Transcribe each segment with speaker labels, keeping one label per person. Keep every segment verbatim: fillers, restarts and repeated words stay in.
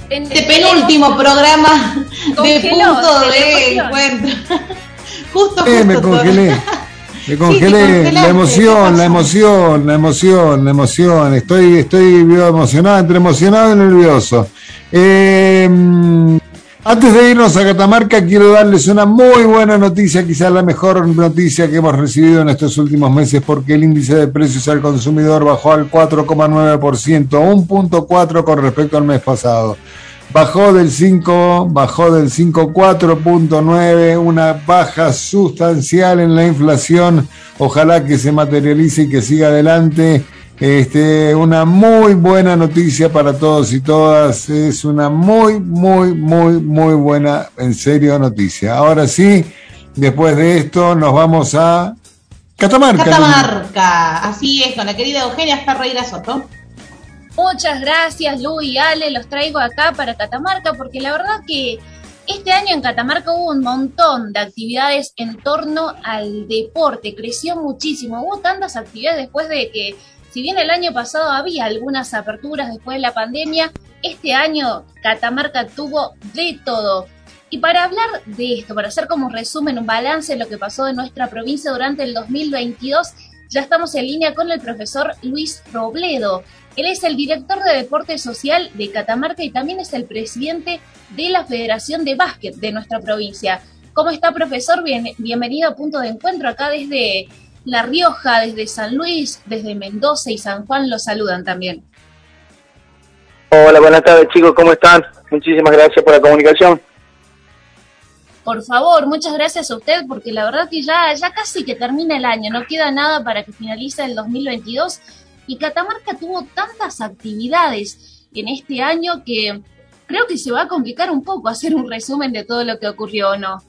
Speaker 1: Este penúltimo programa de punto de encuentro. Justo, justo.
Speaker 2: Eh, me congelé. Me congelé, sí, la emoción, la emoción, la emoción, la emoción. Estoy, estoy emocionado, entre emocionado y nervioso. Eh, antes de irnos a Catamarca, quiero darles una muy buena noticia, quizás la mejor noticia que hemos recibido en estos últimos meses, porque el índice de precios al consumidor bajó al cuatro coma nueve por ciento, un punto cuatro con respecto al mes pasado. Bajó del cinco, bajó del cinco coma cuatro punto nueve, una baja sustancial en la inflación. Ojalá que se materialice y que siga adelante. Este, una muy buena noticia para todos y todas. Es una muy, muy, muy, muy buena, en serio, noticia. Ahora sí, después de esto, nos vamos a Catamarca.
Speaker 1: Catamarca, así es, con la querida Eugenia Ferreira Soto.
Speaker 3: Muchas gracias, Lu y Ale, los traigo acá para Catamarca porque la verdad que este año en Catamarca hubo un montón de actividades en torno al deporte, creció muchísimo, hubo tantas actividades después de que, si bien el año pasado había algunas aperturas después de la pandemia, este año Catamarca tuvo de todo. Y para hablar de esto, para hacer como un resumen, un balance de lo que pasó en nuestra provincia durante el dos mil veintidós, ya estamos en línea con el profesor Luis Robledo. Él es el director de Deporte Social de Catamarca y también es el presidente de la Federación de Básquet de nuestra provincia. ¿Cómo está, profesor? Bien, bienvenido a Punto de Encuentro. Acá desde La Rioja, desde San Luis, desde Mendoza y San Juan los saludan también.
Speaker 4: Hola, buenas tardes, chicos. ¿Cómo están? Muchísimas gracias por la comunicación.
Speaker 3: Por favor, muchas gracias a usted, porque la verdad que ya, ya casi que termina el año, no queda nada para que finalice el dos mil veintidós, y Catamarca tuvo tantas actividades en este año que creo que se va a complicar un poco hacer un resumen de todo lo que ocurrió, ¿o no?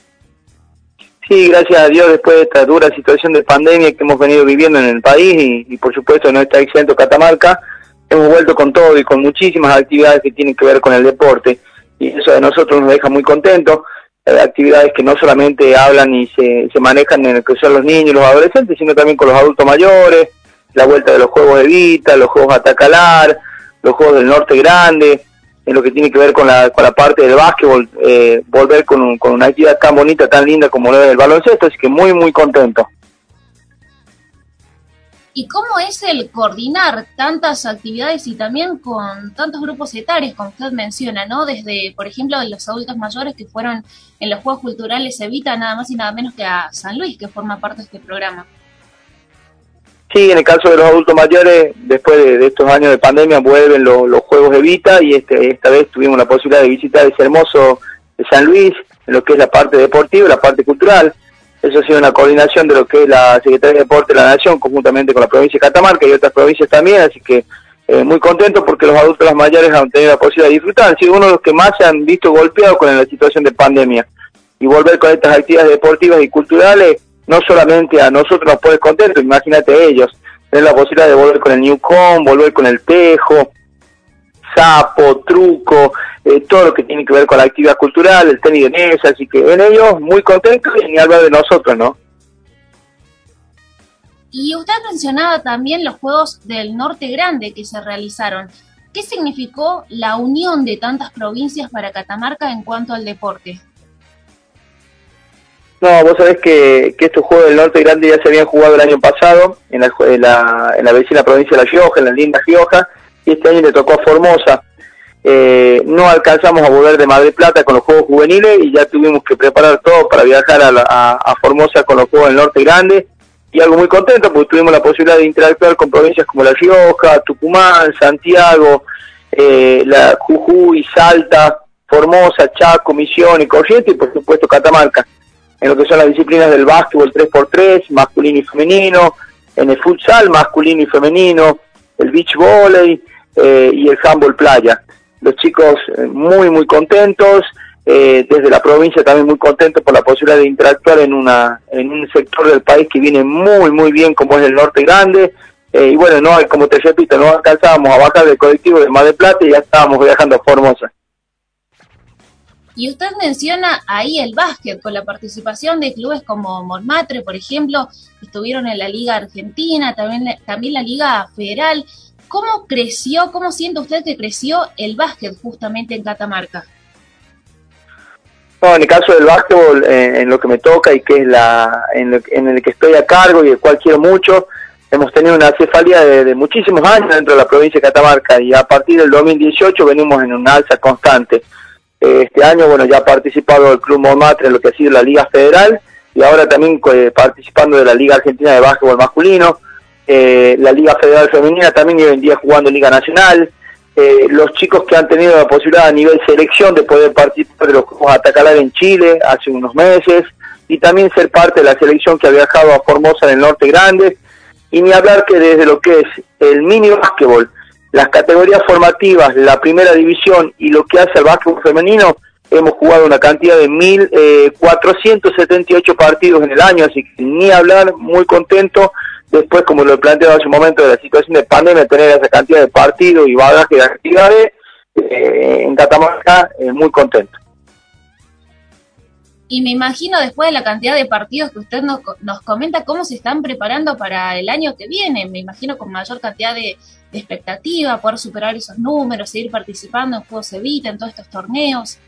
Speaker 4: Sí, gracias a Dios, después de esta dura situación de pandemia que hemos venido viviendo en el país, y, y por supuesto no está exento Catamarca, hemos vuelto con todo y con muchísimas actividades que tienen que ver con el deporte, y eso a nosotros nos deja muy contentos. Actividades que no solamente hablan y se, se manejan en el que son los niños y los adolescentes, sino también con los adultos mayores, la vuelta de los Juegos Evita, los Juegos Atacalar, los Juegos del Norte Grande, en lo que tiene que ver con la, con la parte del básquetbol, eh, volver con, un, con una actividad tan bonita, tan linda como lo es el baloncesto, así que muy, muy contento.
Speaker 3: ¿Y cómo es el coordinar tantas actividades y también con tantos grupos etarios, como usted menciona, ¿no? Desde, por ejemplo, los adultos mayores que fueron en los Juegos Culturales Evita, nada más y nada menos que a San Luis, que forma parte de este programa.
Speaker 4: Sí, en el caso de los adultos mayores, después de, de estos años de pandemia, vuelven lo, los Juegos Evita, y este, esta vez tuvimos la posibilidad de visitar ese hermoso de San Luis, en lo que es la parte deportiva y la parte cultural. Eso ha sido una coordinación de lo que es la Secretaría de Deporte de la Nación, conjuntamente con la provincia de Catamarca y otras provincias también, así que eh, muy contento porque los adultos y las mayores han tenido la posibilidad de disfrutar, han sido uno de los que más se han visto golpeados con la situación de pandemia, y volver con estas actividades deportivas y culturales, no solamente a nosotros nos pone contentos, imagínate a ellos, tener la posibilidad de volver con el Newcom, volver con el tejo, sapo, truco, eh, todo lo que tiene que ver con la actividad cultural, el tenis de mesa, así que en ellos muy contentos, y ni hablar de nosotros, ¿no?
Speaker 3: Y usted mencionaba también los Juegos del Norte Grande que se realizaron. ¿Qué significó la unión de tantas provincias para Catamarca en cuanto al deporte?
Speaker 4: No, vos sabés que, que estos Juegos del Norte Grande ya se habían jugado el año pasado en la, en la, en la vecina provincia de La Rioja, en la linda Rioja, y este año le tocó a Formosa. Eh, no alcanzamos a volver de Mar del Plata con los Juegos Juveniles y ya tuvimos que preparar todo para viajar a, la, a, a Formosa con los Juegos del Norte Grande, y algo muy contento porque tuvimos la posibilidad de interactuar con provincias como La Rioja, Tucumán, Santiago, eh, la Jujuy, Salta, Formosa, Chaco, Misiones, Corrientes y por supuesto Catamarca, en lo que son las disciplinas del básquetbol tres por tres, masculino y femenino, en el futsal masculino y femenino, el beach volley eh, y el handball playa. Los chicos eh, muy muy contentos, eh, desde la provincia también muy contentos por la posibilidad de interactuar en una en un sector del país que viene muy muy bien como es el Norte Grande, eh, y bueno, no como te repito, no alcanzábamos a bajar del colectivo de Mar del Plata y ya estábamos viajando a Formosa.
Speaker 3: Y usted menciona ahí el básquet, con la participación de clubes como Montmartre, por ejemplo, estuvieron en la Liga Argentina, también, también la Liga Federal. ¿Cómo creció, cómo siente usted que creció el básquet justamente en Catamarca?
Speaker 4: No, en el caso del básquetbol, eh, en lo que me toca y que es la en, lo, en el que estoy a cargo y el cual quiero mucho, hemos tenido una cefalía de, de muchísimos años dentro de la provincia de Catamarca y a partir del dos mil dieciocho venimos en una alza constante. Eh, este año, bueno, ya ha participado el Club Montmartre en lo que ha sido la Liga Federal y ahora también eh, participando de la Liga Argentina de Básquetbol Masculino. Eh, la Liga Federal Femenina también hoy en día jugando Liga Nacional, eh, los chicos que han tenido la posibilidad a nivel selección de poder participar de los Juegos Atacalar en Chile hace unos meses, y también ser parte de la selección que ha viajado a Formosa en el Norte Grande, y ni hablar que desde lo que es el mini básquetbol, las categorías formativas, la primera división y lo que hace al básquetbol femenino, hemos jugado una cantidad de mil cuatrocientos setenta y ocho partidos en el año, así que ni hablar, muy contento. Después, como lo he planteado hace un momento, de la situación de pandemia, tener esa cantidad de partidos y bagaje de actividades, eh, en Catamarca, eh, muy contento.
Speaker 3: Y me imagino, después de la cantidad de partidos que usted nos, nos comenta, cómo se están preparando para el año que viene. Me imagino con mayor cantidad de, de expectativa, poder superar esos números, seguir participando en Juegos Evita, en todos estos torneos.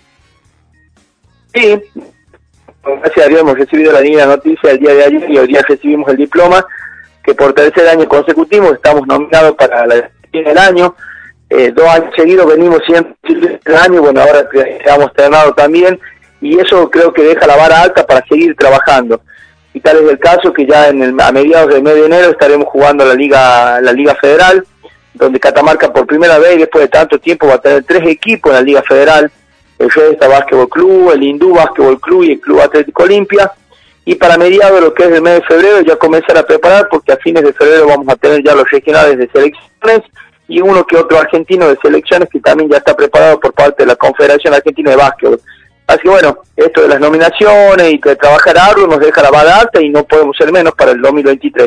Speaker 4: Sí. Gracias a Dios hemos recibido la linda noticia el día de ayer y hoy día recibimos el diploma que por tercer año consecutivo estamos nominados para la del año. Eh, dos años seguidos venimos siempre el año, bueno, ahora quedamos terminados también, y eso creo que deja la vara alta para seguir trabajando. Y tal es el caso que ya en el, a mediados del mes de enero estaremos jugando la Liga la Liga Federal, donde Catamarca por primera vez después de tanto tiempo va a tener tres equipos en la Liga Federal: el Resta Básquetbol Club, el Hindú Básquetbol Club y el Club Atlético Olimpia. Y para mediados de lo que es el mes de febrero ya comenzar a preparar, porque a fines de febrero vamos a tener ya los regionales de selecciones y uno que otro argentino de selecciones que también ya está preparado por parte de la Confederación Argentina de Básquetbol. Así que bueno, esto de las nominaciones y de trabajar arduo nos deja la vara alta y no podemos ser menos para el dos mil veintitrés.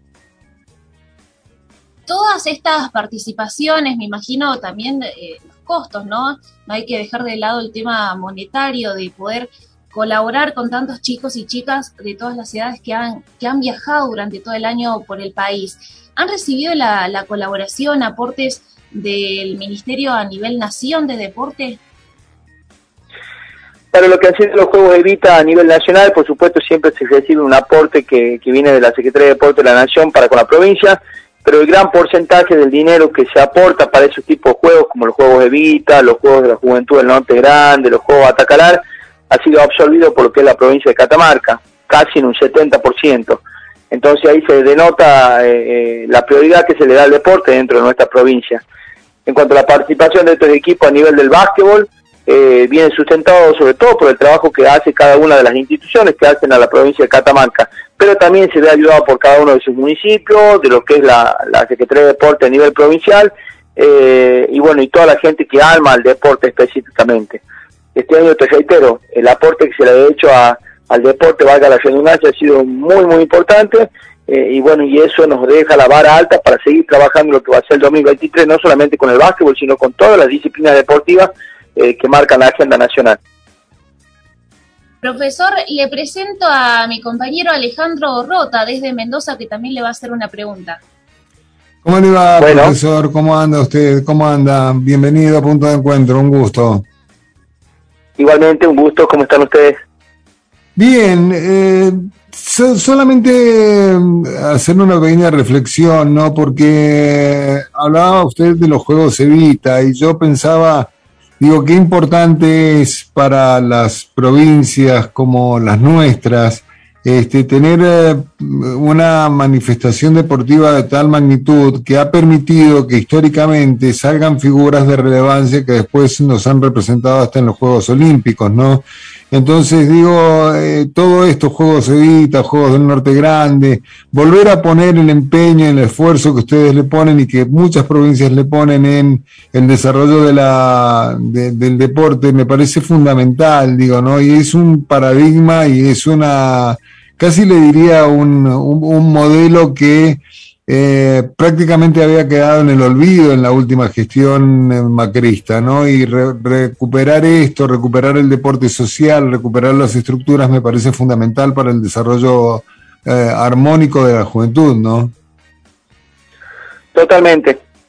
Speaker 3: Todas estas participaciones, me imagino también eh, los costos, ¿no? No hay que dejar de lado el tema monetario, de poder colaborar con tantos chicos y chicas de todas las edades que han, que han viajado durante todo el año por el país. ¿Han recibido la, la colaboración, aportes del Ministerio a nivel nación de deporte?
Speaker 4: Para lo que han sido los Juegos Evita a nivel nacional, por supuesto siempre se recibe un aporte que, que viene de la Secretaría de Deporte de la Nación para con la provincia, pero el gran porcentaje del dinero que se aporta para esos tipos de juegos, como los Juegos Evita, los Juegos de la Juventud del Norte Grande, los Juegos Atacalar, ha sido absorbido por lo que es la provincia de Catamarca, casi en un setenta por ciento. Entonces ahí se denota eh, la prioridad que se le da al deporte dentro de nuestra provincia. En cuanto a la participación de estos equipos a nivel del básquetbol, eh, viene sustentado sobre todo por el trabajo que hace cada una de las instituciones que hacen a la provincia de Catamarca, pero también se ve ayudado por cada uno de sus municipios, de lo que es la, la Secretaría de Deporte a nivel provincial, eh, y bueno, y toda la gente que alma al deporte específicamente. Este año, te reitero, el aporte que se le ha hecho a, al deporte, valga la redundancia, ha sido muy, muy importante, eh, y bueno, y eso nos deja la vara alta para seguir trabajando lo que va a ser el dos mil veintitrés, no solamente con el básquetbol, sino con todas las disciplinas deportivas eh, que marcan la agenda nacional.
Speaker 3: Profesor, le presento a mi compañero Alejandro Rota, desde Mendoza, que también le va a hacer una pregunta.
Speaker 2: ¿Cómo le va,
Speaker 4: bueno.
Speaker 2: profesor? ¿Cómo anda usted? ¿Cómo anda? Bienvenido a Punto de Encuentro, un gusto.
Speaker 4: Igualmente, un gusto. ¿Cómo están ustedes?
Speaker 2: Bien, eh, so, solamente hacer una pequeña reflexión, ¿no? Porque hablaba usted de los Juegos Evita y yo pensaba, digo, qué importante es para las provincias como las nuestras este, tener eh, una manifestación deportiva de tal magnitud que ha permitido que históricamente salgan figuras de relevancia que después nos han representado hasta en los Juegos Olímpicos, ¿no? Entonces digo, eh, todos estos Juegos Evita, Juegos del Norte Grande, volver a poner el empeño, el esfuerzo que ustedes le ponen y que muchas provincias le ponen en el desarrollo de la, de, del deporte, me parece fundamental, digo, ¿no? Y es un paradigma y es una, casi le diría un, un, un modelo que Eh, prácticamente había quedado en el olvido en la última gestión eh, macrista, ¿no? Y re, recuperar esto, recuperar el deporte social, recuperar las estructuras me parece fundamental para el desarrollo eh, armónico de la juventud, ¿no?
Speaker 4: Totalmente,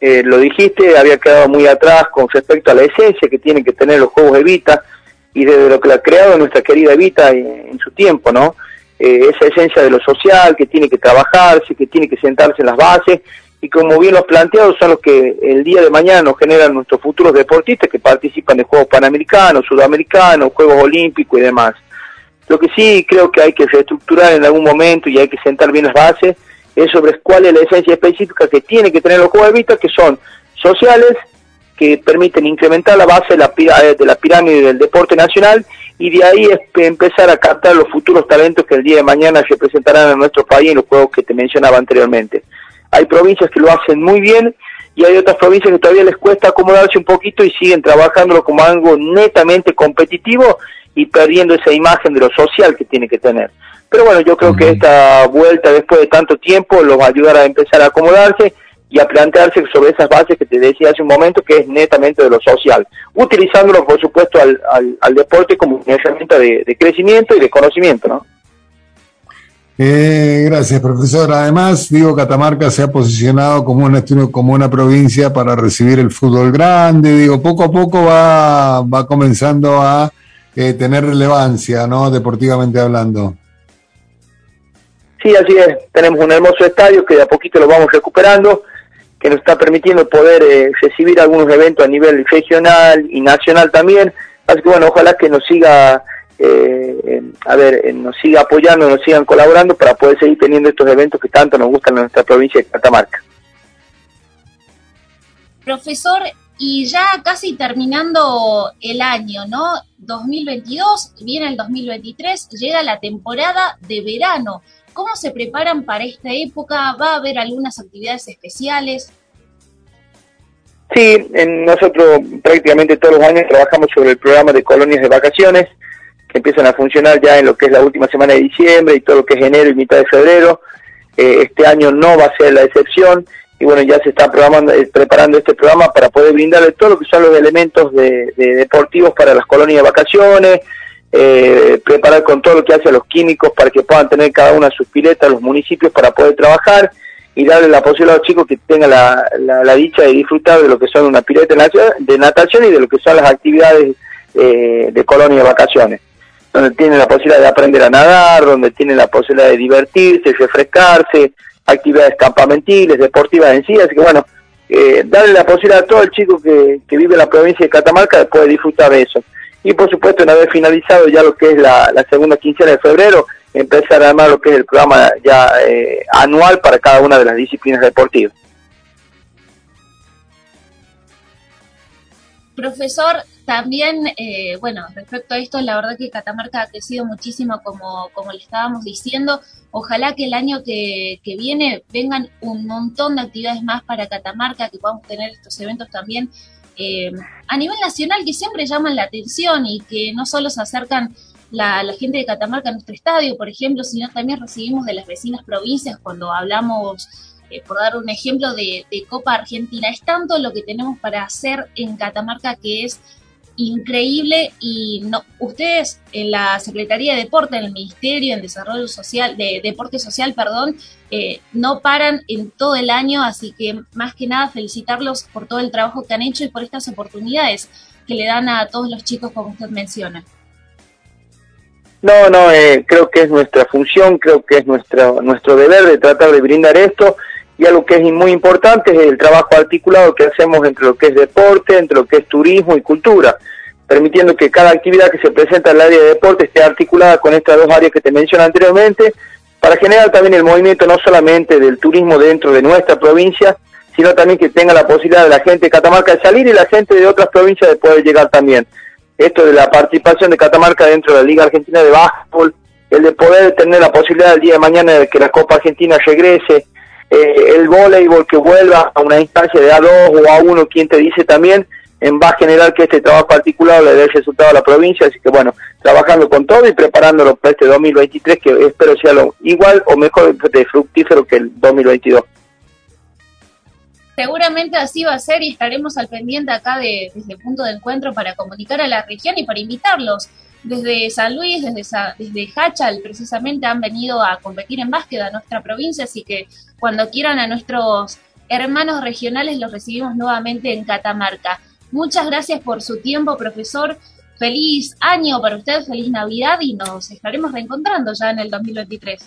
Speaker 4: eh, lo dijiste, había quedado muy atrás con respecto a la esencia que tienen que tener los Juegos Evita, y desde lo que la ha creado nuestra querida Evita en, en su tiempo, ¿no? Eh, esa esencia de lo social, que tiene que trabajarse, que tiene que sentarse en las bases, y como bien los planteados son los que el día de mañana nos generan nuestros futuros deportistas que participan de Juegos Panamericanos, Sudamericanos, Juegos Olímpicos y demás. Lo que sí creo que hay que reestructurar en algún momento y hay que sentar bien las bases es sobre cuál es la esencia específica que tiene que tener los Juegos Evita, que son sociales, que permiten incrementar la base de la, de la pirámide del deporte nacional, y de ahí es empezar a captar los futuros talentos que el día de mañana representarán a nuestro país en los juegos que te mencionaba anteriormente. Hay provincias que lo hacen muy bien y hay otras provincias que todavía les cuesta acomodarse un poquito y siguen trabajándolo como algo netamente competitivo y perdiendo esa imagen de lo social que tiene que tener. Pero bueno, yo creo uh-huh. que esta vuelta después de tanto tiempo los va a ayudar a empezar a acomodarse y a plantearse sobre esas bases que te decía hace un momento, que es netamente de lo social, utilizándolo por supuesto al, al, al deporte como una herramienta de, de crecimiento y de conocimiento, ¿no?
Speaker 2: Eh, gracias, profesor. Además, digo, Catamarca se ha posicionado como una, como una provincia para recibir el fútbol grande. Digo, poco a poco va, va comenzando a eh, tener relevancia, ¿no? Deportivamente hablando.
Speaker 4: Sí, así es. Tenemos un hermoso estadio que de a poquito lo vamos recuperando, que nos está permitiendo poder eh, recibir algunos eventos a nivel regional y nacional también. Así que bueno, ojalá que nos siga Eh, eh, a ver, eh, nos siga apoyando, nos sigan colaborando para poder seguir teniendo estos eventos que tanto nos gustan en nuestra provincia de Catamarca.
Speaker 3: Profesor, y ya casi terminando el año, ¿no? dos mil veintidós, viene el dos mil veintitrés, llega la temporada de verano. ¿Cómo se preparan para esta época? ¿Va a haber algunas actividades especiales?
Speaker 4: Sí, en nosotros prácticamente todos los años trabajamos sobre el programa de colonias de vacaciones, que empiezan a funcionar ya en lo que es la última semana de diciembre y todo lo que es enero y mitad de febrero. Eh, este año no va a ser la excepción, y bueno, ya se está programando, eh, preparando este programa para poder brindarle todo lo que son los elementos de, de deportivos para las colonias de vacaciones, eh, preparar con todo lo que hace a los químicos para que puedan tener cada una sus piletas, los municipios, para poder trabajar y darle la posibilidad a los chicos que tengan la, la, la dicha de disfrutar de lo que son una pileta de natación y de lo que son las actividades eh, de colonia de vacaciones, donde tienen la posibilidad de aprender a nadar, donde tienen la posibilidad de divertirse, refrescarse, actividades campamentiles, deportivas en sí. Así que bueno, eh, darle la posibilidad a todo el chico que, que vive en la provincia de Catamarca de poder disfrutar de eso. Y por supuesto, una vez finalizado ya lo que es la, la segunda quincena de febrero, empezar a armar lo que es el programa ya eh, anual para cada una de las disciplinas deportivas.
Speaker 3: Profesor, también, eh, bueno, respecto a esto, la verdad que Catamarca ha crecido muchísimo, como, como le estábamos diciendo. Ojalá que el año que, que viene vengan un montón de actividades más para Catamarca, que podamos tener estos eventos también eh, a nivel nacional, que siempre llaman la atención y que no solo se acercan la, la gente de Catamarca a nuestro estadio, por ejemplo, sino también recibimos de las vecinas provincias cuando hablamos, eh, por dar un ejemplo, de, de Copa Argentina. Es tanto lo que tenemos para hacer en Catamarca que es increíble, y no, ustedes en la Secretaría de Deporte, en el Ministerio en Desarrollo Social, de Deporte Social, perdón, eh, no paran en todo el año, así que más que nada felicitarlos por todo el trabajo que han hecho y por estas oportunidades que le dan a todos los chicos, como usted menciona.
Speaker 4: No, no, eh, creo que es nuestra función, creo que es nuestro, nuestro deber de tratar de brindar esto, y algo que es muy importante es el trabajo articulado que hacemos entre lo que es deporte, entre lo que es turismo y cultura, permitiendo que cada actividad que se presenta en el área de deporte esté articulada con estas dos áreas que te mencioné anteriormente, para generar también el movimiento no solamente del turismo dentro de nuestra provincia, sino también que tenga la posibilidad de la gente de Catamarca de salir y la gente de otras provincias de poder llegar también. Esto de la participación de Catamarca dentro de la Liga Argentina de Básquetbol, el de poder tener la posibilidad el día de mañana de que la Copa Argentina regrese, eh, el voleibol que vuelva a una instancia de A dos o A uno, quien te dice también, en va a generar que este trabajo articulado le dé resultado a la provincia. Así que bueno, trabajando con todo y preparándolo para este dos mil veintitrés, que espero sea lo igual o mejor de fructífero que el dos mil veintidós.
Speaker 3: Seguramente así va a ser, y estaremos al pendiente acá de, desde Punto de Encuentro para comunicar a la región y para invitarlos. Desde San Luis, desde, desde Hachal, precisamente han venido a competir en básquet a nuestra provincia, así que cuando quieran a nuestros hermanos regionales los recibimos nuevamente en Catamarca. Muchas gracias por su tiempo, profesor. Feliz año para usted, feliz Navidad y nos estaremos reencontrando ya en el dos mil veintitrés.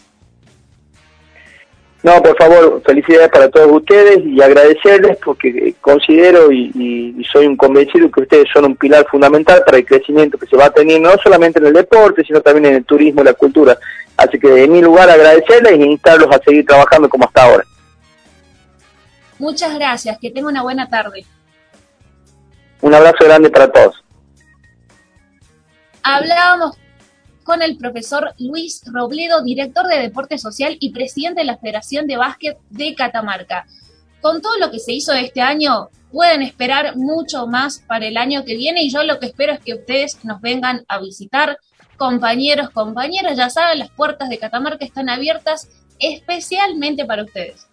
Speaker 4: No, por favor, felicidades para todos ustedes y agradecerles porque considero y, y, y soy un convencido que ustedes son un pilar fundamental para el crecimiento que se va teniendo, no solamente en el deporte, sino también en el turismo y la cultura. Así que en mi lugar agradecerles e instarlos a seguir trabajando como hasta ahora.
Speaker 3: Muchas gracias, que tenga una buena tarde.
Speaker 4: Un abrazo grande para todos.
Speaker 3: Hablábamos con el profesor Luis Robledo, director de Deporte Social y presidente de la Federación de Básquet de Catamarca. Con todo lo que se hizo este año, pueden esperar mucho más para el año que viene y yo lo que espero es que ustedes nos vengan a visitar. Compañeros, compañeras, ya saben, las puertas de Catamarca están abiertas especialmente para ustedes.